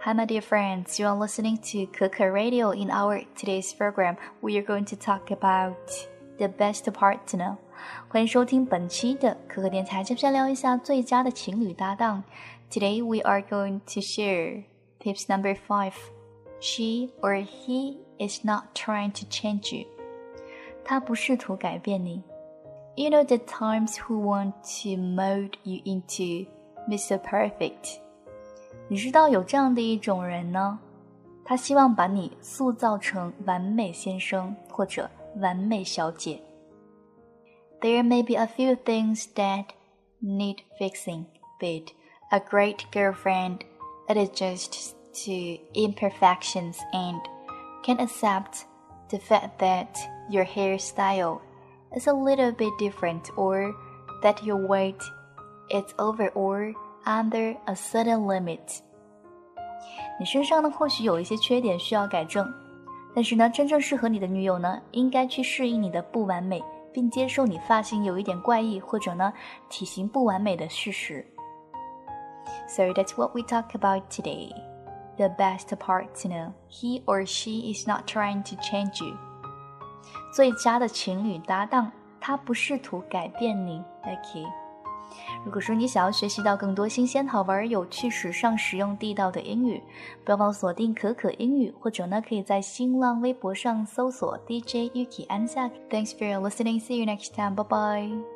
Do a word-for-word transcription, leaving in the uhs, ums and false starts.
Hi, my dear friends. You are listening to Keke Radio. In our today's program, we are going to talk about the best partner. 欢迎收听本期的可可电台，接下来聊一下最佳的情侣搭档。Today we are going to share tips number five. She or he is not trying to change you. 他不试图改变你。You know the times who want to mold you into Mister Perfect.你知道有这样的一种人呢，他希望把你塑造成完美先生或者完美小姐。There may be a few things that need fixing, but a great girlfriend it is just to imperfections and can accept the fact that your hairstyle is a little bit different or that your weight is over or under a certain limit. 你身上呢或许有一些缺点需要改正，但是呢真正适合你的女友呢应该去适应你的不完美，并接受你发型有一点怪异或者呢体型不完美的事实。 So that's what we talk about today. The best partner. He or she is not trying to change you. 最佳的情侣搭档，他不试图改变你。 OK，如果说你想要学习到更多新鲜好玩有趣时尚实用地道的英语，不要忘了锁定可可英语，或者呢可以在新浪微博上搜索 D J Yuki 安夏。 Thanks for listening. See you next time. Bye bye.